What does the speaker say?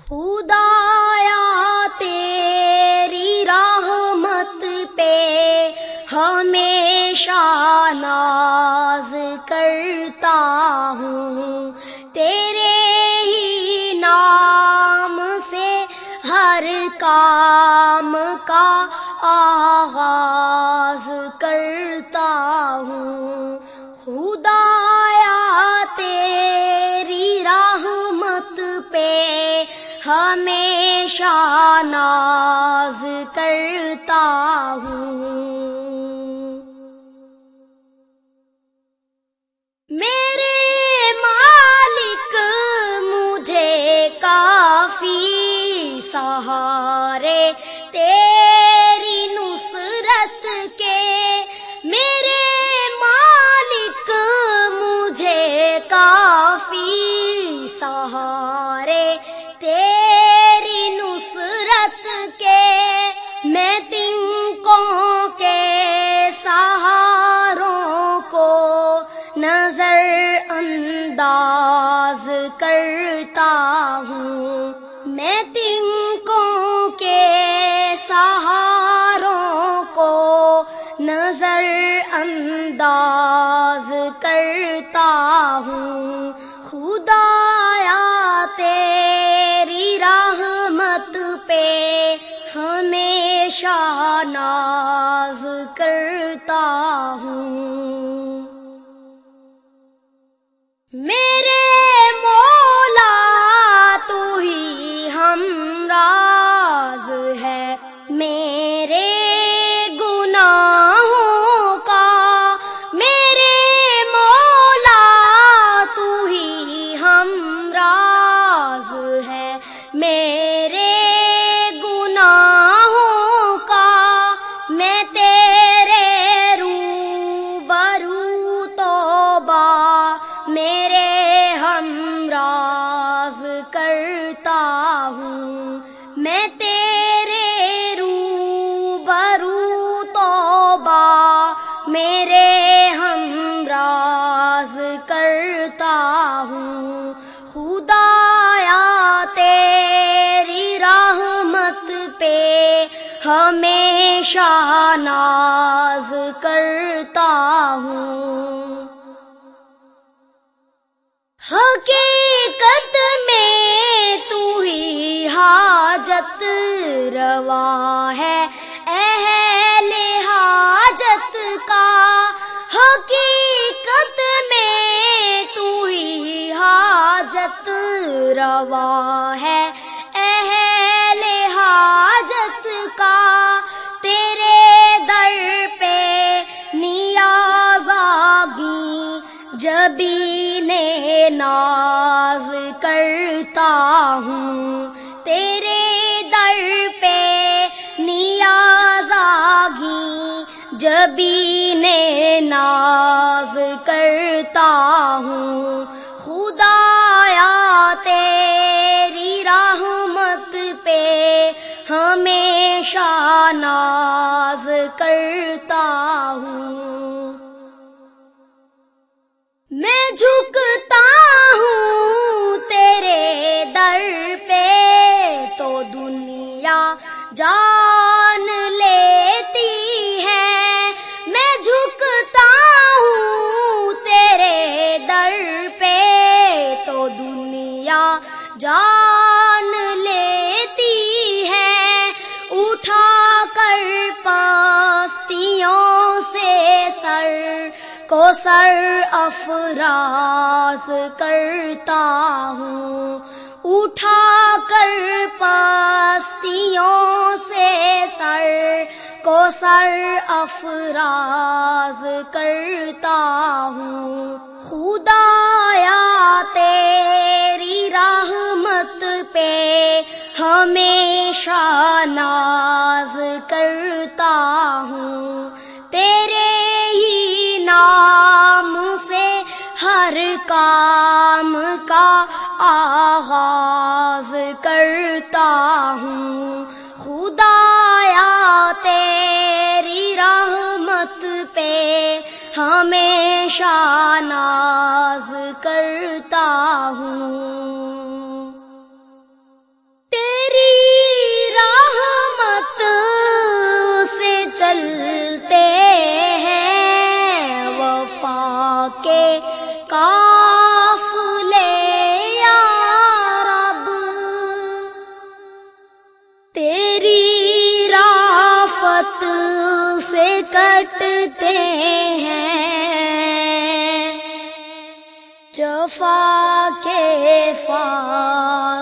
خدایا تیری رحمت پہ ہمیشہ ناز کرتا ہوں، تیرے ہی نام سے ہر کام کا آغاز کرتا ہوں۔ خدایا تیری رحمت پہ ہمیشہ ناز کرتا ہوں۔ میرے مالک مجھے کافی سہارے تیری نصرت کے، میرے مالک مجھے کافی سہارے تیری نصرت کے، میں تنکوں کے سہاروں کو نظر انداز کرتا ہوں، میں تنکوں کے سہاروں کو نظر انداز کرتا ہوں۔ خدایا تیری رحمت پہ ہمیشہ ناز کرتا ہوں۔ میرے مولا تو ہی ہمراز ہے میرے گناہوں کا، میرے مولا تو ہی ہمراز ہے میرے گناہوں کا، میں تیرے روبرو توبہ میرے ہمراز کرتا ہوں، میں تیرے روبرو توبہ میرے ہمراز کرتا ہوں۔ خدایا تیری رحمت پہ ہمیشہ ناز کرتا ہوں۔ حقیقت میں تو ہی حاجت روا ہے اہل حاجت کا، حقیقت میں تو ہی حاجت روا ہے اہل حاجت کا، تیرے در پہ نیاز آگی جبین ناز کرتا ہوں، تیرے در پہ نیاز آگی جبین ناز کرتا ہوں۔ خدایا تیری رحمت پہ ہمیشہ ناز کرتا ہوں۔ میں جھکتا ہوں تیرے در پہ تو دنیا جان لیتی ہے، میں جھکتا ہوں تیرے در پہ تو دنیا جان لیتی ہے، اٹھا کر پستیوں سے سر کو سر افراز کرتا ہوں، اٹھا کر پستیوں سے سر کو سر افراز کرتا ہوں۔ خدایا تیری رحمت پہ ہمیشہ ناز کرتا ہوں، تیرے ہی نام سے ہر کام کا آغاز کرتا ہوں۔ خدایا تیری رحمت پہ ہمیشہ ناز کرتا ہوں۔ قافلے یا رب، تیری رافت سے کٹتے ہیں، جفا کے